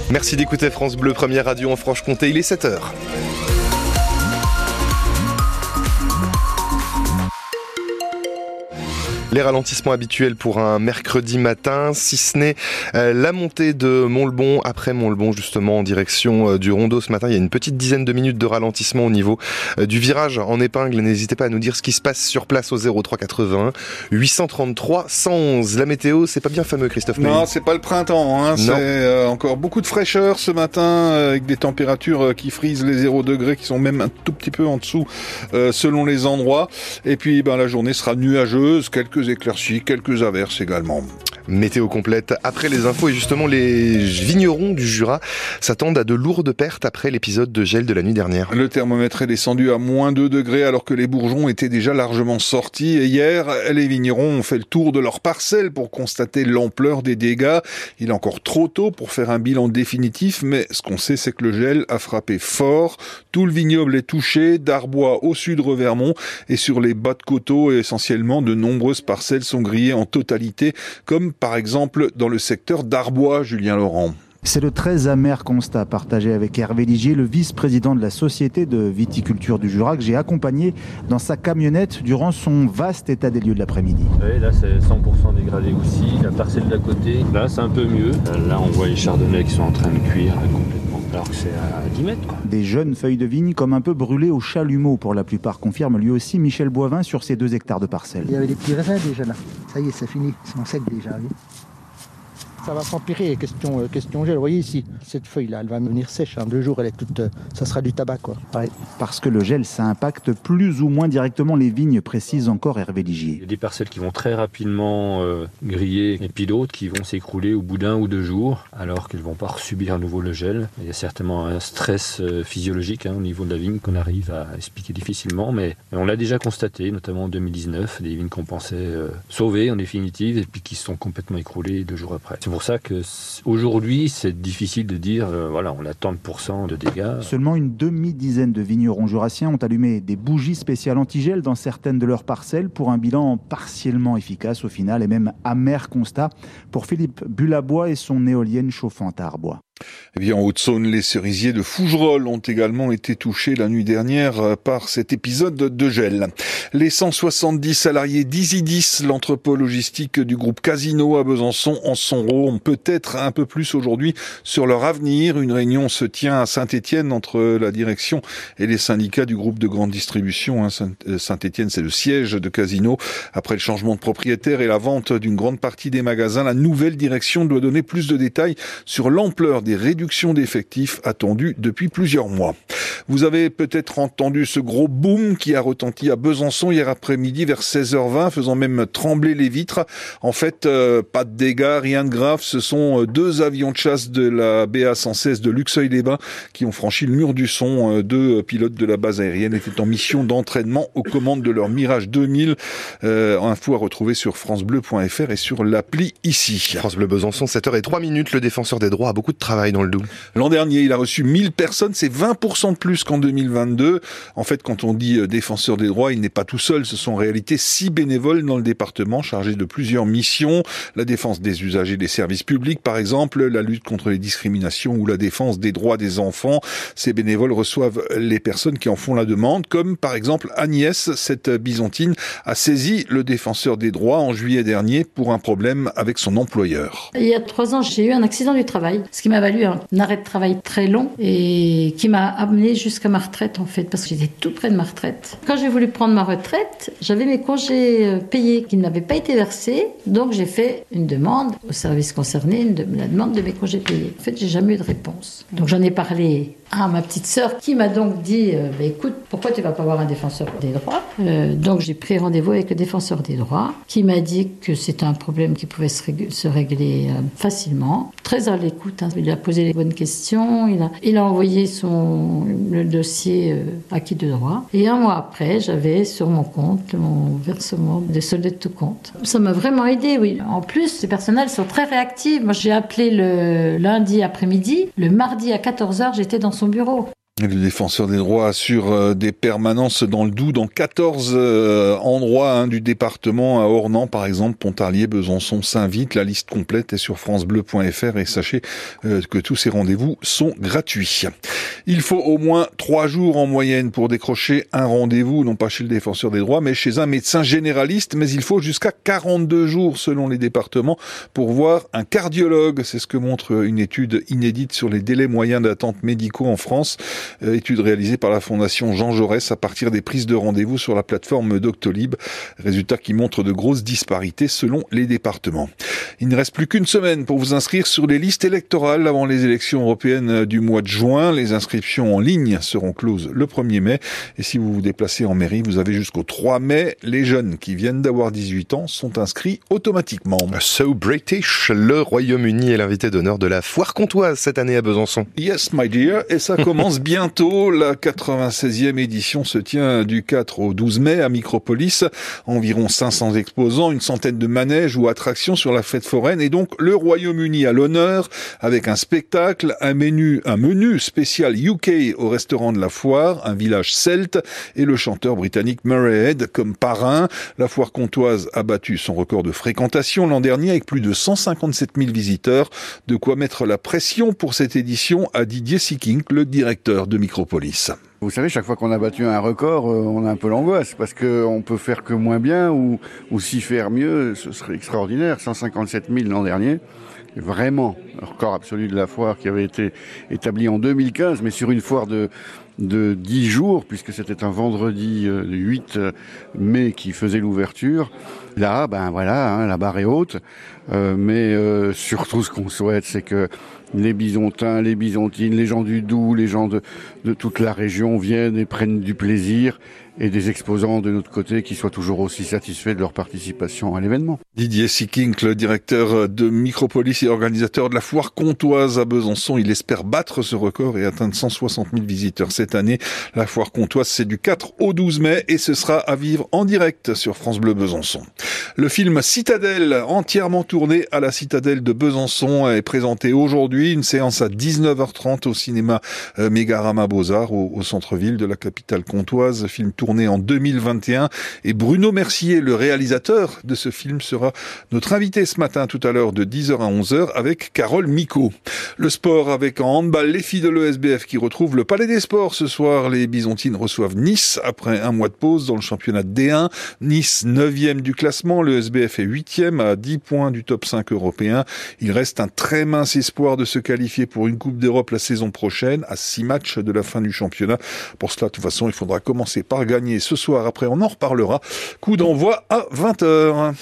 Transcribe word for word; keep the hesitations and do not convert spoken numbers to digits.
Merci d'écouter France Bleu, première radio en Franche-Comté, il est sept heures. Les ralentissements habituels pour un mercredi matin, si ce n'est euh, la montée de Montlebon, après Montlebon justement en direction euh, du Rondeau ce matin. Il y a une petite dizaine de minutes de ralentissement au niveau euh, du virage en épingle. N'hésitez pas à nous dire ce qui se passe sur place au zéro trois quatre-vingt-un huit cent trente-trois cent onze. La météo, c'est pas bien fameux, Christophe Méry. Non, c'est pas le printemps, hein. C'est euh, encore beaucoup de fraîcheur ce matin, euh, avec des températures euh, qui frisent les zéro degrés, qui sont même un tout petit peu en dessous euh, selon les endroits. Et puis ben, la journée sera nuageuse, quelques éclaircies, quelques averses également. Météo complète après les infos, et justement les vignerons du Jura s'attendent à de lourdes pertes après l'épisode de gel de la nuit dernière. Le thermomètre est descendu à moins deux degrés alors que les bourgeons étaient déjà largement sortis. Et hier, les vignerons ont fait le tour de leur parcelle pour constater l'ampleur des dégâts. Il est encore trop tôt pour faire un bilan définitif, mais ce qu'on sait, c'est que le gel a frappé fort. Tout le vignoble est touché, d'Arbois au sud Revermont, et sur les bas de coteaux, essentiellement, de nombreuses parcelles sont grillées en totalité, comme par exemple dans le secteur d'Arbois, Julien Laurent. C'est le très amer constat partagé avec Hervé Ligier, le vice-président de la Société de viticulture du Jura, que j'ai accompagné dans sa camionnette durant son vaste état des lieux de l'après-midi. Oui, là c'est cent pour cent dégradé aussi. La parcelle d'à côté, là c'est un peu mieux. Là on voit les chardonnays qui sont en train de cuire complètement, alors que c'est à dix mètres. Quoi. Des jeunes feuilles de vigne comme un peu brûlées au chalumeau pour la plupart, confirme lui aussi Michel Boivin sur ses deux hectares de parcelles. Il y avait des petits raisins déjà là. Ça y est, c'est fini. Ils sont secs déjà. Oui. Ça va s'empirer, question, question gel. Vous voyez ici, cette feuille-là, elle va devenir sèche. En deux jours, elle est toute, ça sera du tabac, quoi. Ouais. Parce que le gel, ça impacte plus ou moins directement les vignes, précise encore Hervé Ligier. Il y a des parcelles qui vont très rapidement euh, griller, et puis d'autres qui vont s'écrouler au bout d'un ou deux jours, alors qu'elles ne vont pas subir à nouveau le gel. Il y a certainement un stress euh, physiologique hein, au niveau de la vigne qu'on arrive à expliquer difficilement, mais, mais on l'a déjà constaté, notamment en deux mille dix-neuf, des vignes qu'on pensait euh, sauver en définitive, et puis qui se sont complètement écroulées deux jours après. C'est pour ça qu'aujourd'hui, c'est difficile de dire, euh, voilà, on a tant de pourcents de dégâts. Seulement une demi-dizaine de vignerons jurassiens ont allumé des bougies spéciales anti-gel dans certaines de leurs parcelles pour un bilan partiellement efficace au final, et même amer constat pour Philippe Bulabois et son éolienne chauffante à Arbois. Eh bien, en Haute-Saône, les cerisiers de Fougerolles ont également été touchés la nuit dernière par cet épisode de gel. Les cent soixante-dix salariés d'Isidis, l'entrepôt logistique du groupe Casino à Besançon, en sont peut-être un peu plus aujourd'hui sur leur avenir. Une réunion se tient à Saint-Étienne entre la direction et les syndicats du groupe de grande distribution. Saint-Étienne, c'est le siège de Casino. Après le changement de propriétaire et la vente d'une grande partie des magasins, la nouvelle direction doit donner plus de détails sur l'ampleur des des réductions d'effectifs attendues depuis plusieurs mois. Vous avez peut-être entendu ce gros boom qui a retenti à Besançon hier après-midi vers seize heures vingt, faisant même trembler les vitres. En fait, euh, pas de dégâts, rien de grave. Ce sont deux avions de chasse de la B A cent seize de Luxeuil-les-Bains qui ont franchi le mur du son. Deux pilotes de la base aérienne étaient en mission d'entraînement aux commandes de leur Mirage deux mille. Euh, info à retrouver sur francebleu point f r et sur l'appli ici. France Bleu Besançon, sept heures zéro trois. Le défenseur des droits a beaucoup de travail dans le Doubs. L'an dernier, il a reçu mille personnes, c'est vingt pour cent de plus qu'en deux mille vingt-deux. En fait, quand on dit défenseur des droits, il n'est pas tout seul. Ce sont en réalité six bénévoles dans le département chargés de plusieurs missions. La défense des usagers des services publics, par exemple, la lutte contre les discriminations ou la défense des droits des enfants. Ces bénévoles reçoivent les personnes qui en font la demande, comme par exemple Agnès, cette byzantine, a saisi le défenseur des droits en juillet dernier pour un problème avec son employeur. Il y a trois ans, j'ai eu un accident du travail, ce qui m'a valu un arrêt de travail très long et qui m'a amené jusqu'à ma retraite en fait, parce que j'étais tout près de ma retraite. Quand j'ai voulu prendre ma retraite, j'avais mes congés payés qui n'avaient pas été versés, donc j'ai fait une demande au service concerné, une de, la demande de mes congés payés. En fait, j'ai jamais eu de réponse. Donc j'en ai parlé à ma petite sœur qui m'a donc dit euh, bah, écoute, pourquoi tu vas pas voir un défenseur des droits euh, Donc j'ai pris rendez-vous avec le défenseur des droits qui m'a dit que c'était un problème qui pouvait se, rég- se régler euh, facilement. Très à l'écoute, hein. Il a posé les bonnes questions, il a, il a envoyé son, le dossier euh, acquis de droit. Et un mois après, j'avais sur mon compte mon versement des soldes de tout compte. Ça m'a vraiment aidé, oui. En plus, les personnels sont très réactifs. Moi, j'ai appelé le lundi après-midi. Le mardi à quatorze heures, j'étais dans son bureau. Le défenseur des droits assure euh, des permanences dans le Doubs, dans quatorze euh, endroits hein, du département, à Ornans par exemple, Pontarlier, Besançon, Saint-Vite. La liste complète est sur francebleu point f r et sachez euh, que tous ces rendez-vous sont gratuits. Il faut au moins trois jours en moyenne pour décrocher un rendez-vous, non pas chez le défenseur des droits, mais chez un médecin généraliste. Mais il faut jusqu'à quarante-deux jours selon les départements pour voir un cardiologue. C'est ce que montre une étude inédite sur les délais moyens d'attente médicaux en France. Euh, étude réalisée par la Fondation Jean Jaurès à partir des prises de rendez-vous sur la plateforme Doctolib. Résultat qui montre de grosses disparités selon les départements. Il ne reste plus qu'une semaine pour vous inscrire sur les listes électorales avant les élections européennes du mois de juin. Les inscriptions en ligne seront closes le premier mai. Et si vous vous déplacez en mairie, vous avez jusqu'au trois mai. Les jeunes qui viennent d'avoir dix-huit ans sont inscrits automatiquement. So British, le Royaume-Uni est l'invité d'honneur de la foire comtoise cette année à Besançon. Yes, my dear. Et ça commence bien. Bientôt, la quatre-vingt-seizième édition se tient du quatre au douze mai à Micropolis. Environ cinq cents exposants, une centaine de manèges ou attractions sur la fête foraine et donc le Royaume-Uni à l'honneur avec un spectacle, un menu, un menu spécial U K au restaurant de la foire, un village celte et le chanteur britannique Murray Head comme parrain. La foire comtoise a battu son record de fréquentation l'an dernier avec plus de cent cinquante-sept mille visiteurs. De quoi mettre la pression pour cette édition à Didier Sikink, le directeur de Micropolis. Vous savez, chaque fois qu'on a battu un record, on a un peu l'angoisse parce qu'on peut faire que moins bien ou, ou s'y faire mieux, ce serait extraordinaire. cent cinquante-sept mille l'an dernier, vraiment, un record absolu de la foire qui avait été établi en deux mille quinze, mais sur une foire de, de dix jours, puisque c'était un vendredi euh, huit mai qui faisait l'ouverture. Là, ben voilà, hein, la barre est haute, euh, mais euh, surtout ce qu'on souhaite, c'est que les Bisontins, les Bisontines, les gens du Doubs, les gens de, de toute la région viennent et prennent du plaisir et des exposants de notre côté qui soient toujours aussi satisfaits de leur participation à l'événement. Didier Sikink, le directeur de Micropolis et organisateur de la foire comtoise à Besançon, il espère battre ce record et atteindre cent soixante mille visiteurs cette année. La foire comtoise, c'est du quatre au douze mai et ce sera à vivre en direct sur France Bleu Besançon. Le film Citadelle, entièrement tourné à la Citadelle de Besançon, est présenté aujourd'hui. Une séance à dix-neuf heures trente au cinéma euh, Mégarama Beaux-Arts au, au centre-ville de la capitale comtoise. Film tourné en deux mille vingt et un. Et Bruno Mercier, le réalisateur de ce film, sera notre invité ce matin tout à l'heure de dix heures à onze heures avec Carole Micot. Le sport avec en handball les filles de l'E S B F qui retrouvent le Palais des Sports ce soir. Les Bisontines reçoivent Nice après un mois de pause dans le championnat D un. Nice neuvième du classement. Le E S B F est huitième à dix points du top cinq européen. Il reste un très mince espoir de se qualifier pour une Coupe d'Europe la saison prochaine à six matchs de la fin du championnat. Pour cela, de toute façon, il faudra commencer par gagner ce soir. Après, on en reparlera. Coup d'envoi à vingt heures.